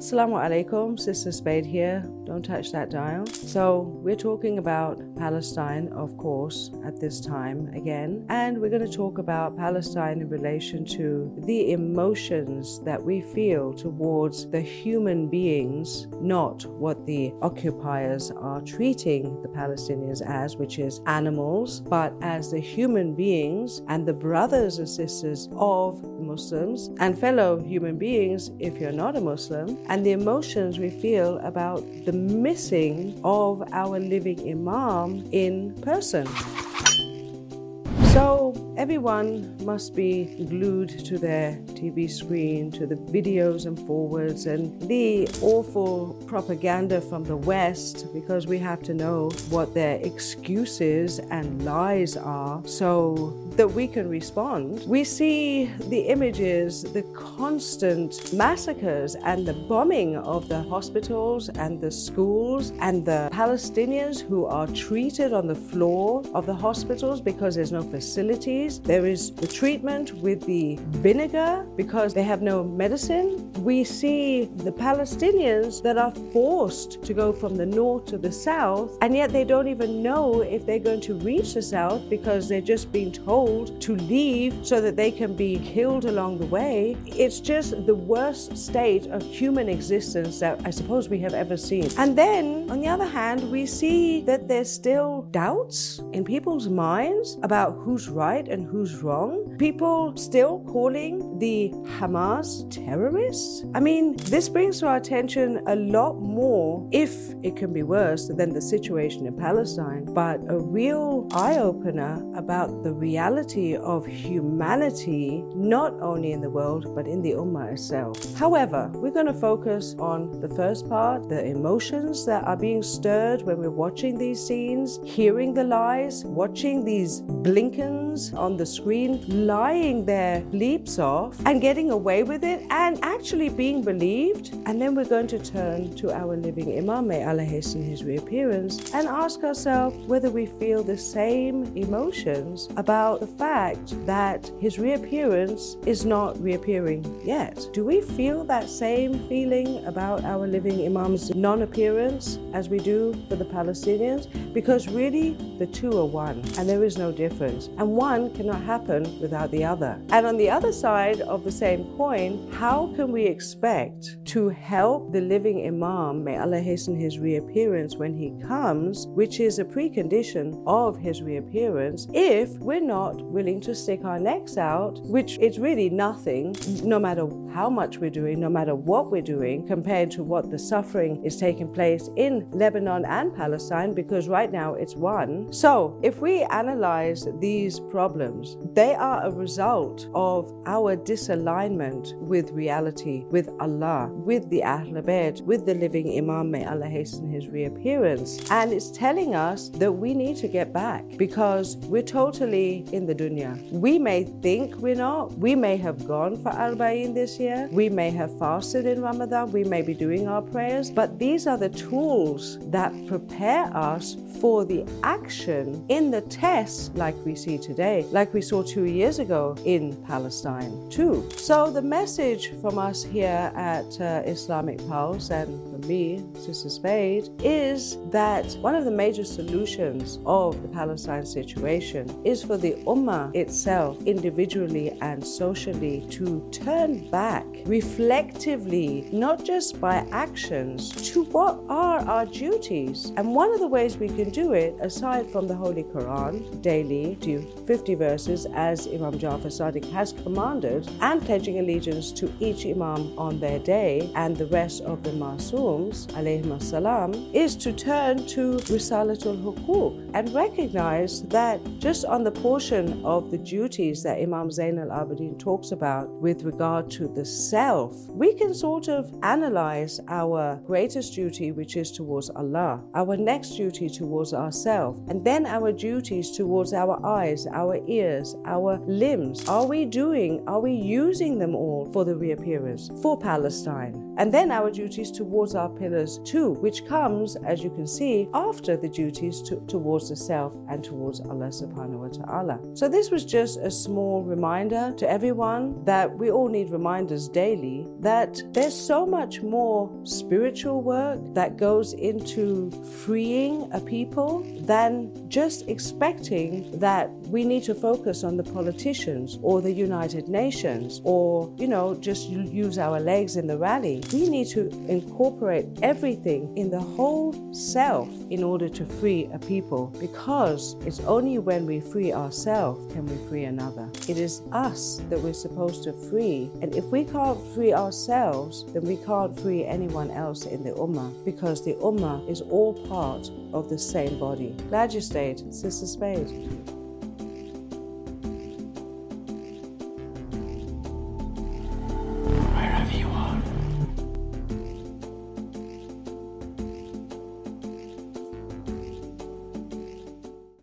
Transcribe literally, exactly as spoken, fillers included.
Assalamu alaikum, Sister Spade here. Don't touch that dial. So we're talking about Palestine, of course, at this time again. And we're going to talk about Palestine in relation to the emotions that we feel towards the human beings, not what the occupiers are treating the Palestinians as, which is animals, but as the human beings and the brothers and sisters of the Muslims and fellow human beings if you're not a Muslim, and the emotions we feel about the missing of our living Imam in person. So everyone must be glued to their T V screen, to the videos and forwards and the awful propaganda from the West, because we have to know what their excuses and lies are so that we can respond. We see the images, the constant massacres and the bombing of the hospitals and the schools and the Palestinians who are treated on the floor of the hospitals because there's no facilities. There is the treatment with the vinegar because they have no medicine. We see the Palestinians that are forced to go from the north to the south, and yet they don't even know if they're going to reach the south because they're just being told to leave so that they can be killed along the way. It's just the worst state of human existence that I suppose we have ever seen. And then, on the other hand, we see that there's still doubts in people's minds about who's right and who's wrong. People still calling the Hamas terrorists. I mean, this brings to our attention a lot more, if it can be worse, than the situation in Palestine, but a real eye-opener about the reality of humanity, not only in the world, but in the Ummah itself. However, we're going to focus on the first part, the emotions that are being stirred when we're watching these scenes, hearing the lies, watching these Blinkens on the screen, lying their bleeps off and getting away with it and actually being believed. And then we're going to turn to our living Imam, may Allah hasten his reappearance, and ask ourselves whether we feel the same emotions about the fact that his reappearance is not reappearing yet. Do we feel that same feeling about our living Imam's non-appearance as we do for the Palestinians? Because really, the two are one, and there is no difference. And one cannot happen without the other. And on the other side of the same coin, how can we expect to help the living Imam, may Allah hasten his reappearance when he comes, which is a precondition of his reappearance, if we're not willing to stick our necks out, which is really nothing, no matter how much we're doing, no matter what we're doing, compared to what the suffering is taking place in Lebanon and Palestine, because right now it's one. So if we analyze these problems, they are a result of our disalignment with reality, with Allah, with the Ahlul Bayt, with the living Imam, may Allah hasten his reappearance. And it's telling us that we need to get back because we're totally in the dunya. We may think we're not. We may have gone for Arba'in this year. We may have fasted in Ramadan. We may be doing our prayers. But these are the tools that prepare us for the action in the test like we see today, like we saw two years ago in Palestine too. So the message from us here at uh, Islamic Pulse and from me, Sister Spade, is that one of the major solutions of the Palestine situation is for the Ummah itself, individually and socially, to turn back reflectively, not just by actions, to what are our duties. And one of the ways we can do it, aside from the Holy Quran, daily, to fifty verses, as Imam Jafar Sadiq has commanded, and pledging allegiance to each Imam on their day and the rest of the Masooms, alayhim as-salam, is to turn to Risalatul Hukuk and recognize that just on the portion of the duties that Imam Zain al-Abidin talks about with regard to the self, we can sort of analyze our greatest duty, which is towards Allah, our next duty towards ourselves, and then our duties towards our eyes, our ears, our limbs. Are we doing, are we using them all for the reappearance, for Palestine? And then our duties towards our pillars too, which comes, as you can see, after the duties to, towards the self and towards Allah subhanahu wa ta'ala. So this was just a small reminder to everyone that we all need reminders daily that there's so much more spiritual work that goes into freeing a people than just expecting that we need to focus on the politicians or the United Nations or, you know, just use our legs in the rally. We need to incorporate everything in the whole self in order to free a people, because it's only when we free ourselves can we free another. It is us that we're supposed to free, and if we can't free ourselves, then we can't free anyone else in the Ummah, because the Ummah is all part of the same body. Glad you stayed, Sister Spade.